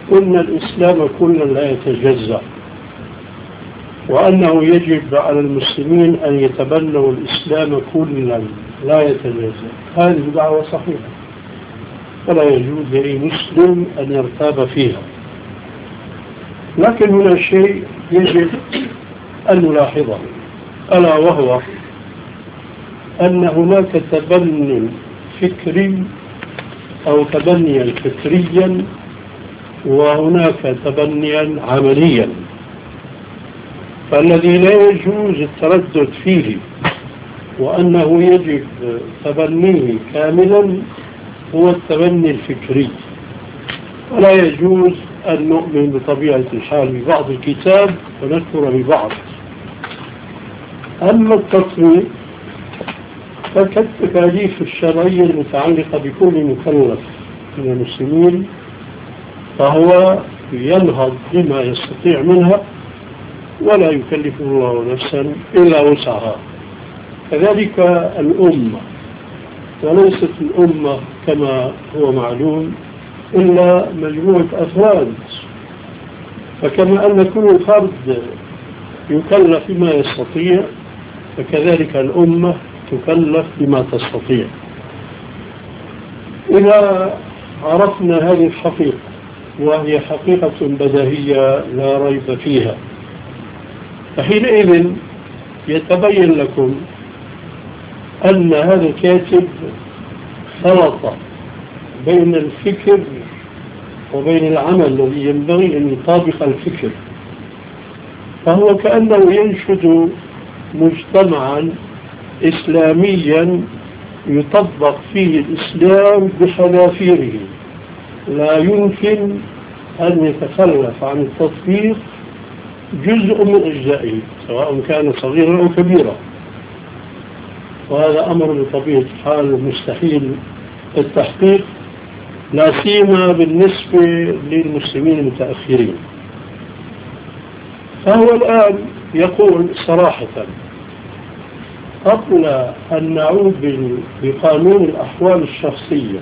قلنا الإسلام كلا لا يتجزأ، وأنه يجب على المسلمين أن يتبنوا الإسلام كلا لا يتجزأ. هذه دعوة صحيحة ولا يجوز لأي مسلم أن يرتاب فيها. لكن هنا شيء يجب أن نلاحظه، ألا وهو أن هناك تبني فكري أو تبنيا فكريا، وهناك تبنيا عمليا. فالذي لا يجوز التردد فيه وأنه يجب تبنيه كاملا هو التبني الفكري، ولا يجوز أن نؤمن بطبيعة الحال ببعض الكتاب ونكفر ببعض. أما التطبيق فكالتكاليف الشرعية المتعلقة بكل مكلف من المسلمين، فهو ينهض بما يستطيع منها ولا يكلف الله نفسا إلا وسعها. كذلك الأمة، وليست الأمة كما هو معلوم إلا مجموعة أفراد، فكما أن كل فرد يكلف بما يستطيع فكذلك الأمة تكلف بما تستطيع. إذا عرفنا هذه الحقيقة، وهي حقيقة بديهية لا ريب فيها، فحينئذ يتبين لكم أن هذا الكاتب خلط بين الفكر وبين العمل الذي ينبغي أن يطابق الفكر. فهو كأنه ينشد مجتمعا إسلاميا يطبق فيه الإسلام بحذافيره، لا يمكن أن يتخلف عن التطبيق جزء من أجزائه سواء كان صغيرا أو كبيرا، وهذا أمر بطبيعة الحال مستحيل التحقيق، لا سيما بالنسبة للمسلمين المتأخرين. فهو الآن يقول صراحة قبل أن نعود بقانون الأحوال الشخصية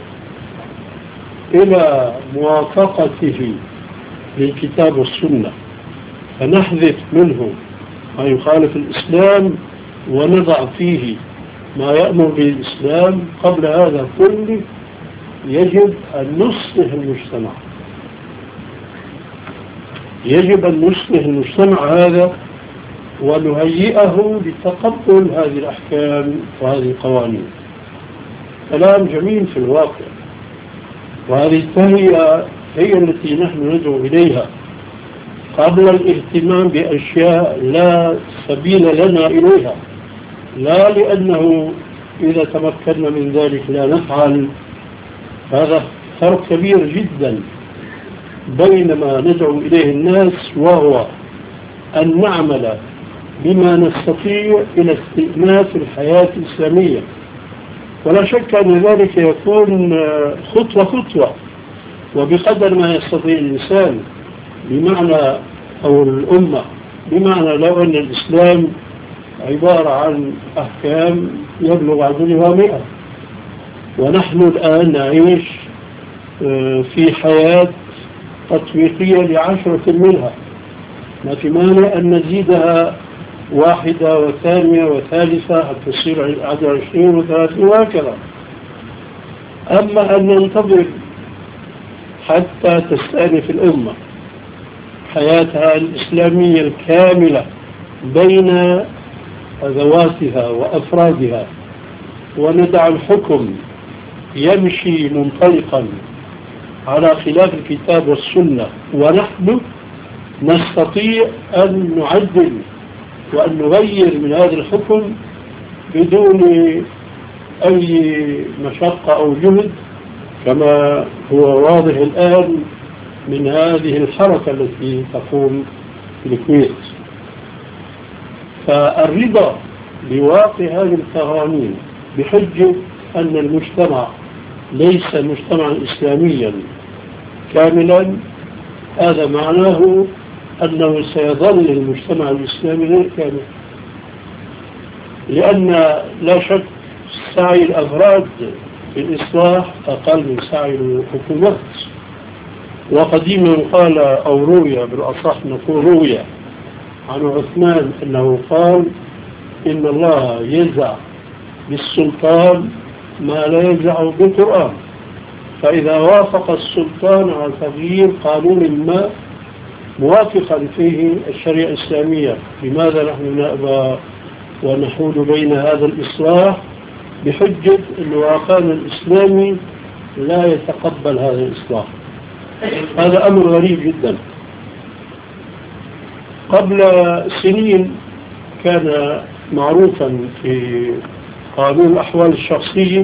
إلى موافقته للكتاب والسنة فنحذف منه ما يخالف الإسلام ونضع فيه ما يأمر به الإسلام، قبل هذا كله يجب أن نصلح المجتمع، يجب أن نصلح المجتمع هذا ونهيئه لتقبل هذه الأحكام وهذه القوانين. كلام جميل في الواقع، وهذه التهيئة هي التي نحن ندعو إليها قبل الاهتمام بأشياء لا سبيل لنا إليها، لا لأنه إذا تمكنا من ذلك لا نفعل. هذا فرق كبير جدا بين ما ندعو إليه الناس، وهو أن نعمل بما نستطيع إلى استئناس الحياة الإسلامية، ولا شك أن ذلك يكون خطوة خطوة وبقدر ما يستطيع الإنسان، بمعنى أو الأمة، بمعنى لو أن الإسلام عبارة عن أحكام يبلغ عددها 100، ونحن الآن نعيش في حياة تطبيقية ل10 منها، ما في مانع أن نزيدها 1 و2 و3 حتى تصير 20 و30 وهكذا. أما أن ننتظر حتى تستأنف الأمة حياتها الإسلامية الكاملة بين ذواتها وأفرادها وندع الحكم يمشي منطلقا على خلاف الكتاب والسنة، ونحن نستطيع أن نعدل وأن نغير من هذا الحكم بدون أي مشقة أو جهد، كما هو واضح الآن من هذه الحركة التي تقوم في الكويت. فالرضا بواقع هذه القوانين بحجة أن المجتمع ليس مجتمعا إسلاميا كاملا، هذا معناه أنه سيظل المجتمع الإسلامي غير كامل، لأن لا شك سعي الأفراد في الإصلاح أقل من سعي الحكومات. وقديما قال أو روي بالأصح نقول روي عن عثمان أنه قال إن الله يزع بالسلطان ما لا يزع بالقرآن، فإذا وافق السلطان على تغيير قانون ما موافقا فيه الشريعة الإسلامية، لماذا نحن نأبى ونحول بين هذا الإصلاح بحجة أن القانون الإسلامي لا يتقبل هذا الإصلاح؟ هذا أمر غريب جدا. قبل سنين كان معروفا في قانون الأحوال الشخصية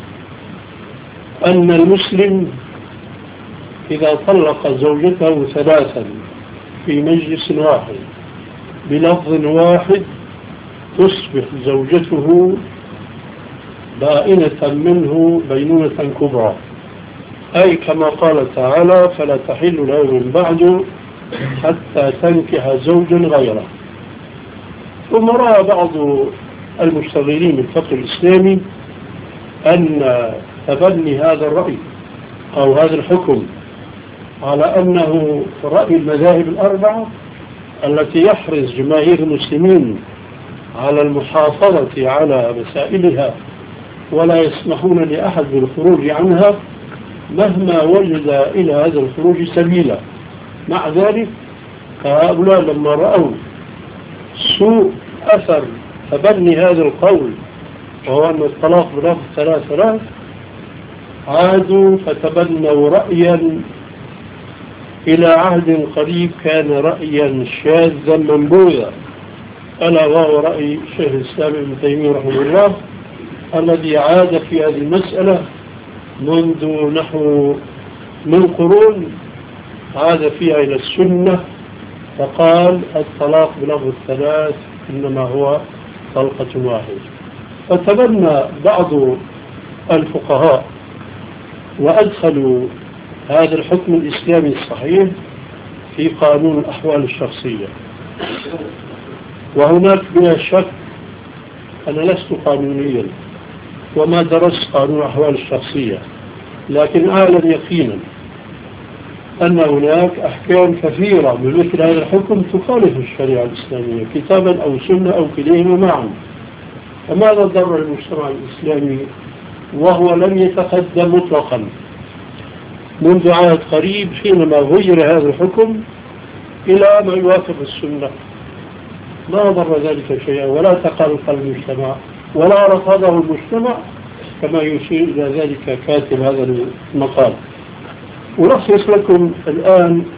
أن المسلم إذا طلق زوجته ثلاثا في مجلس واحد بلفظ واحد تصبح زوجته بائنة منه بينونة كبرى، أي كما قال تعالى فلا تحل له من بعد حتى تنكح زوجا غيره. ثم رأى بعض المشتغلين بالفقه الإسلامي أن تبني هذا الرأي أو هذا الحكم على أنه رأي المذاهب الأربعة التي يحرص جماهير المسلمين على المحافظة على مسائلها ولا يسمحون لأحد بالخروج عنها مهما وجد إلى هذا الخروج سبيلا. مع ذلك هؤلاء لما رأوا سوء أثر تبني هذا القول وهو أن الطلاق بلفظ ثلاث عادوا فتبنوا رأيا إلى عهد قريب كان رأيا شاذا منبوذا، ألا وهو رأي شيخ الإسلام ابن تيمية رحمه الله الذي عاد في هذه المسألة منذ نحو من قرون، عاد فيها إلى السنة فقال الطلاق بلفظ الثلاث إنما هو طلقة واحدة. فتبنى بعض الفقهاء وأدخلوا هذا الحكم الإسلامي الصحيح في قانون الأحوال الشخصية. وهناك بلا شك أنا لست قانونيا وما درست قانون الأحوال الشخصية، لكن أعلم يقينا أن هناك أحكام كثيرة من مثل هذا الحكم تخالف الشريعة الإسلامية كتابا أو سنة أو كليهما معا. فماذا ضر المجتمع الإسلامي وهو لم يتقدم مطلقا منذ عهد قريب حينما غير هذا الحكم إلى ما يوافق السنة؟ ما ضر ذلك شيئا ولا تقلق المجتمع ولا رفضه المجتمع كما يشير إلى ذلك كاتب هذا المقال. ألخص لكم الآن